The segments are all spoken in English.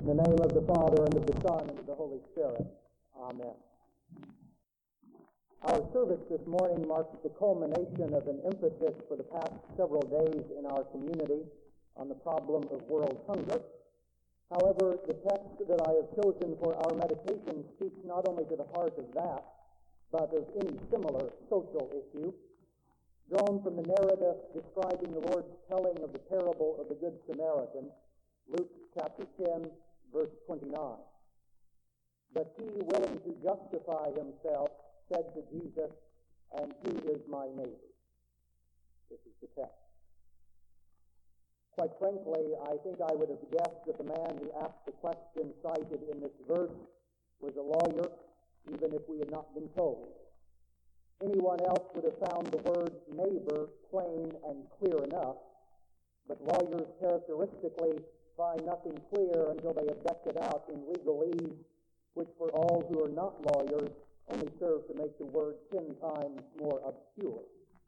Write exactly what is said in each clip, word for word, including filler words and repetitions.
In the name of the Father, and of the Son, and of the Holy Spirit. Amen. Our service this morning marks the culmination of an emphasis for the past several days in our community on the problem of world hunger. However, the text that I have chosen for our meditation speaks not only to the heart of that, but of any similar social issue, drawn from the narrative describing the Lord's telling of the parable of the Good Samaritan, Luke chapter ten, verse twenty-nine. But he, willing to justify himself, said to Jesus, "And who is my neighbor?" This is the text. Quite frankly, I think I would have guessed that the man who asked the question cited in this verse was a lawyer, even if we had not been told. Anyone else would have found the word neighbor plain and clear enough, but lawyers characteristically find nothing clear until they have decked it out in legalese, which for all who are not lawyers only serve to make the word ten times more obscure.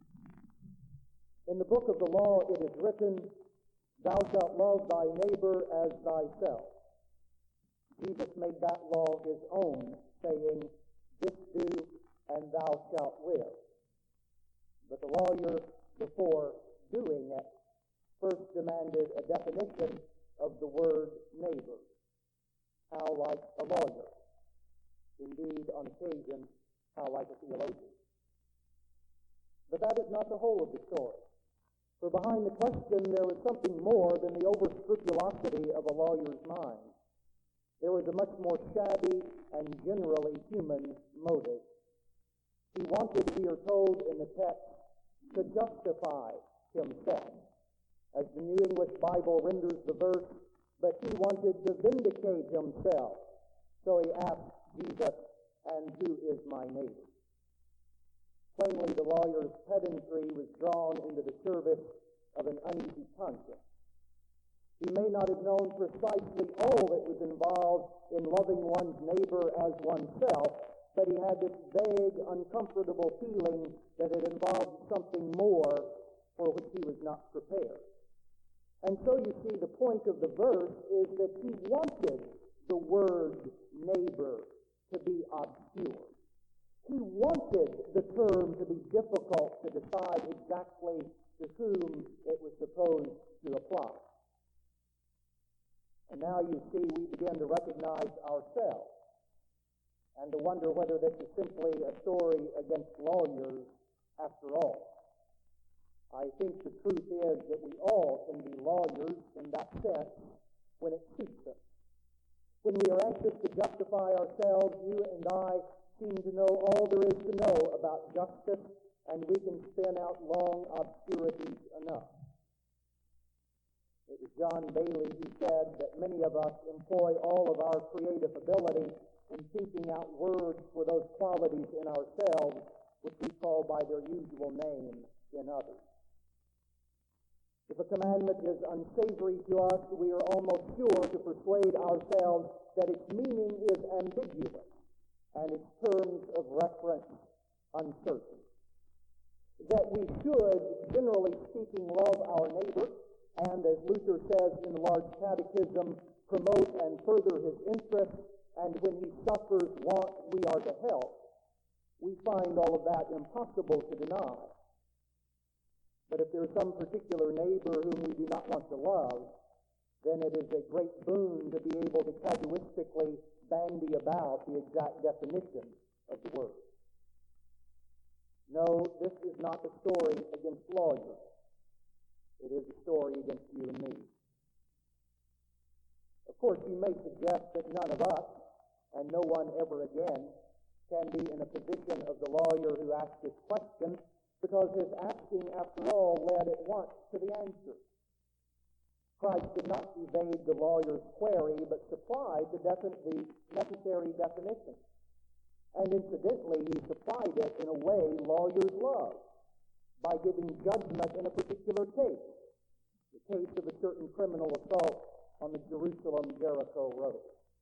In the book of the law it is written, "Thou shalt love thy neighbor as thyself." Jesus made that law his own, saying, "This do, and thou shalt live." But the lawyer, before doing it, first demanded a definition of the word neighbor. How like a lawyer. Indeed, on occasion, how like a theologian. But that is not the whole of the story. For behind the question there was something more than the over-scrupulosity of a lawyer's mind. There was a much more shabby and generally human motive. He wanted, we are told in the text, to justify himself. As the New English Bible renders the verse, but he wanted to vindicate himself. So he asked Jesus, "And who is my neighbor?" Plainly, the lawyer's pedantry was drawn into the service of an uneasy conscience. He may not have known precisely all that was involved in loving one's neighbor as oneself, but he had this vague, uncomfortable feeling that it involved something more for which he was not prepared. And so you see, the point of the verse is that he wanted the word neighbor to be obscure. He wanted the term to be difficult to decide exactly to whom it was supposed to apply. And now you see, we begin to recognize ourselves and to wonder whether this is simply a story against lawyers after all. I think the truth is that we all can be lawyers in that sense when it suits us. When we are anxious to justify ourselves, you and I seem to know all there is to know about justice, and we can spin out long obscurities enough. It was John Bailey who said that many of us employ all of our creative ability in thinking out words for those qualities in ourselves which we call by their usual name in others. If a commandment is unsavory to us, we are almost sure to persuade ourselves that its meaning is ambiguous and its terms of reference uncertain. That we should, generally speaking, love our neighbor, and as Luther says in the Large Catechism, promote and further his interests, and when he suffers want, we are to help. We find all of that impossible to deny. But if there is some particular neighbor whom we do not want to love, then it is a great boon to be able to casuistically bandy about the exact definition of the word. No, this is not a story against lawyers. It is a story against you and me. Of course, you may suggest that none of us, and no one ever again, can be in a position of the lawyer who asked this question, because his asking, after all, led at once to the answer. Christ did not evade the lawyer's query, but supplied the, defi- the necessary definition. And incidentally, he supplied it in a way lawyers love, by giving judgment in a particular case, the case of a certain criminal assault on the Jerusalem-Jericho road.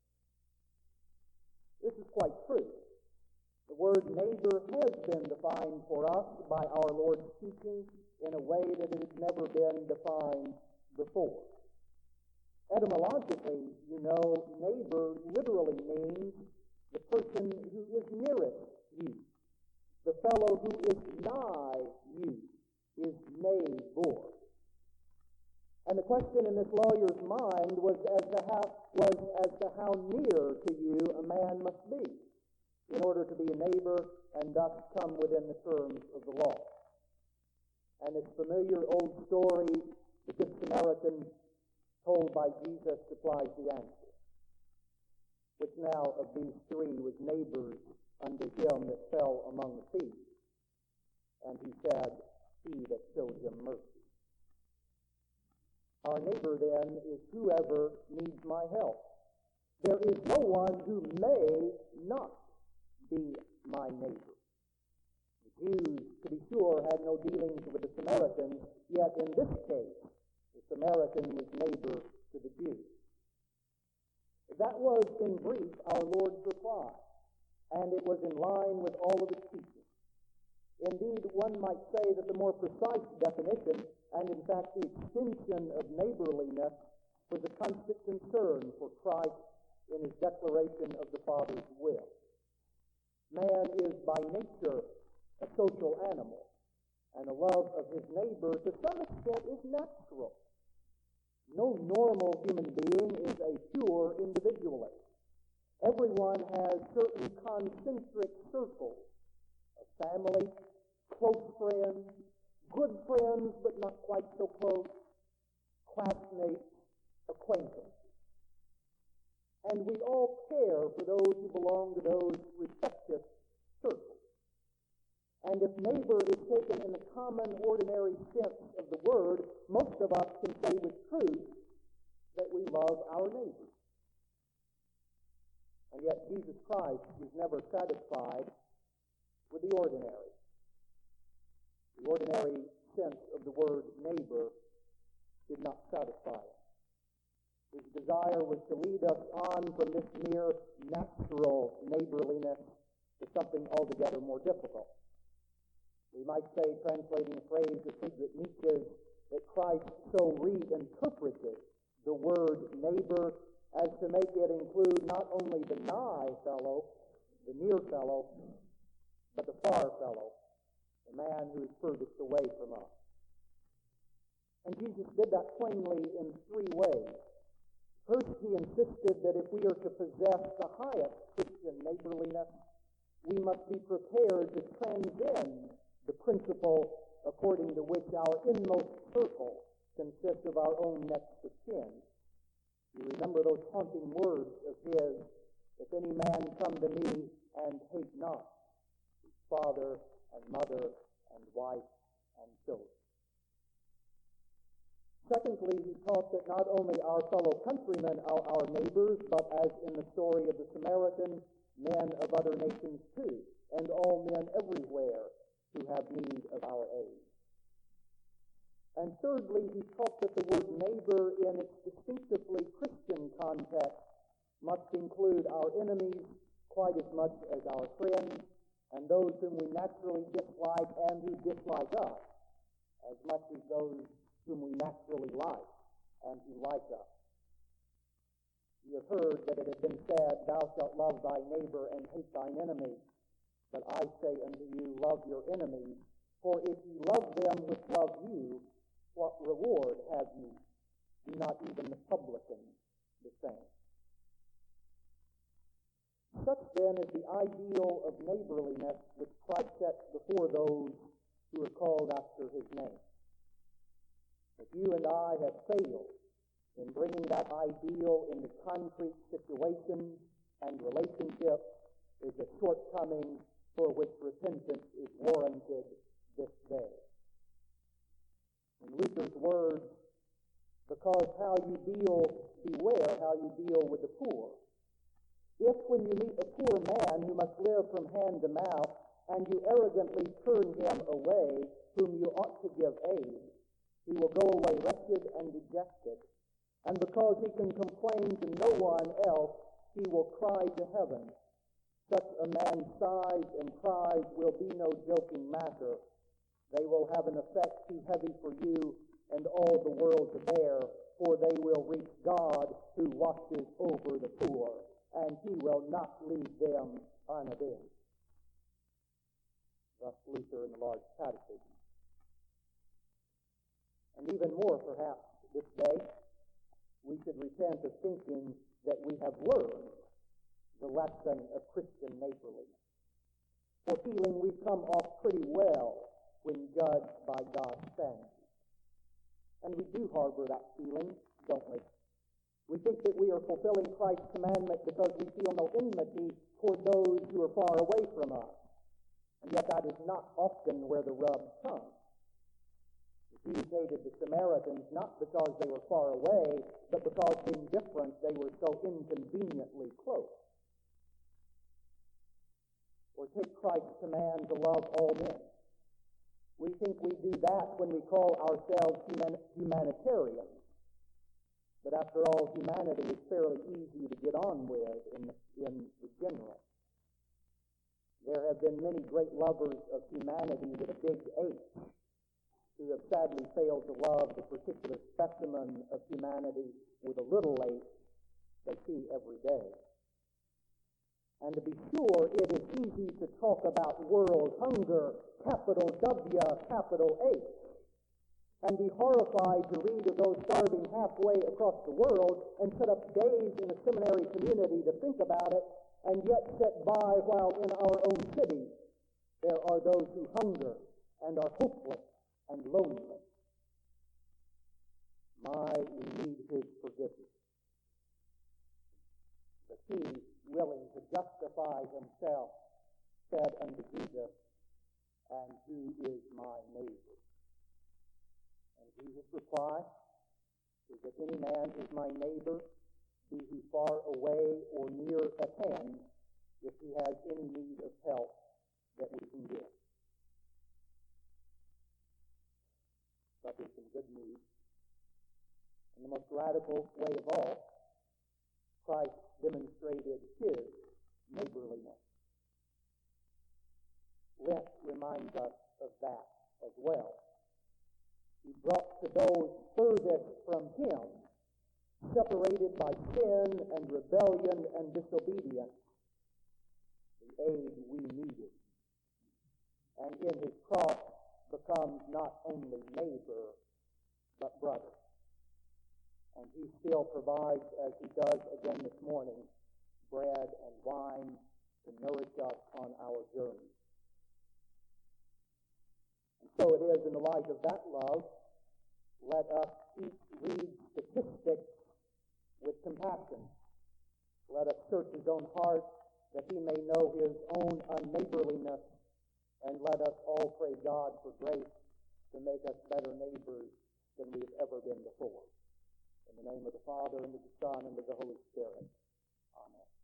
This is quite true. The word neighbor has been defined for us by our Lord's teaching in a way that it has never been defined before. Etymologically, you know, neighbor literally means the person who is nearest you. The fellow who is nigh you is neighbor. And the question in this lawyer's mind was as to how, was as to how near to you a man must be in order to be a neighbor and thus come within the terms of the law. And this familiar old story, the Good Samaritan, told by Jesus, supplies the answer. Which now of these three was neighbors unto him that fell among the thieves? And he said, he that showed him mercy. Our neighbor, then, is whoever needs my help. There is no one who may not be my neighbor. The Jews, to be sure, had no dealings with the Samaritans, yet in this case, the Samaritan was neighbor to the Jews. That was, in brief, our Lord's reply, and it was in line with all of his teaching. Indeed, one might say that the more precise definition, and in fact the extension of neighborliness, was a constant concern for Christ in his declaration of the Father's will. Man is by nature a social animal, and the love of his neighbor to some extent is natural. No normal human being is a pure individualist. Everyone has certain concentric circles of family, close friends, good friends but not quite so close, classmates, acquaintances. And we all care for those who belong to those respective circles. And if neighbor is taken in the common, ordinary sense of the word, most of us can say with truth that we love our neighbor. And yet Jesus Christ is never satisfied with the ordinary. The ordinary sense of the word neighbor did not satisfy him. His desire was to lead us on from this mere natural neighborliness to something altogether more difficult. We might say, translating a phrase of Friedrich Nietzsche's, that Christ so reinterpreted the word neighbor as to make it include not only the nigh fellow, the near fellow, but the far fellow, the man who is furthest away from us. And Jesus did that plainly in three ways. First, he insisted that if we are to possess the highest Christian neighborliness, we must be prepared to transcend the principle according to which our inmost circle consists of our own next of kin. You remember those haunting words of his, if any man come to me and hate not his father and mother and wife and children. Secondly, he taught that not only our fellow countrymen are our neighbors, but as in the story of the Samaritan, men of other nations too, and all men everywhere who have need of our aid. And thirdly, he taught that the word neighbor in its distinctively Christian context must include our enemies quite as much as our friends, and those whom we naturally dislike and who dislike us, as much as those whom we naturally like and who like us. You have heard that it has been said, thou shalt love thy neighbor and hate thine enemy. But I say unto you, love your enemies, for if ye love them which love you, what reward have ye? Do not even the publicans the same? Such then is the ideal of neighborliness which Christ sets before those who are called after his name. If you and I have failed in bringing that ideal into concrete situations and relationships, is a shortcoming for which repentance is warranted this day. In Luther's words, because how you deal, beware how you deal with the poor. If when you meet a poor man who must live from hand to mouth, and you arrogantly turn him away, whom you ought to give aid, he will go away wretched and dejected. And because he can complain to no one else, he will cry to heaven. Such a man's sighs and cries will be no joking matter. They will have an effect too heavy for you and all the world to bear, for they will reach God who watches over the poor, and he will not leave them unavenged. Thus Luther in the Large Catechism. And even more, perhaps, this day, we should repent of thinking that we have learned the lesson of Christian neighborliness. For feeling we've come off pretty well when judged by God's standards. And we do harbor that feeling, don't we? We think that we are fulfilling Christ's commandment because we feel no enmity toward those who are far away from us. And yet that is not often where the rub comes. The Jews hated the Samaritans not because they were far away, but because in difference they were so inconveniently close. Or take Christ's command to love all men. We think we do that when we call ourselves human, humanitarians. But after all, humanity is fairly easy to get on with in, in the general. There have been many great lovers of humanity with a big H who have sadly failed to love the particular specimen of humanity with a little h they see every day. And to be sure, it is easy to talk about world hunger, capital W, capital H, and be horrified to read of those starving halfway across the world and set up days in a seminary community to think about it, and yet sit by while in our own city there are those who hunger and are hopeless and lonely. My, we need his forgiveness. But he, willing to justify himself, said unto Jesus, "And who is my neighbor?" And Jesus replied, "Is that any man is my neighbor, be he far away or near at hand, if he has any need of help that we can give." But there's some good news. In the most radical way of all, Christ demonstrated his neighborliness. Lent reminds us of that as well. He brought to those furthest from him, separated by sin and rebellion and disobedience, the aid we needed. And in his cross becomes not only neighbor, but brother. And he still provides, as he does again this morning, bread and wine to nourish us on our journey. And so it is in the light of that love, let us each read statistics with compassion. Let us search his own heart that he may know his own unneighborliness, and let us all pray God for grace to make us better neighbors than we have ever been before. In the name of the Father, and of the Son, and of the Holy Spirit. Amen.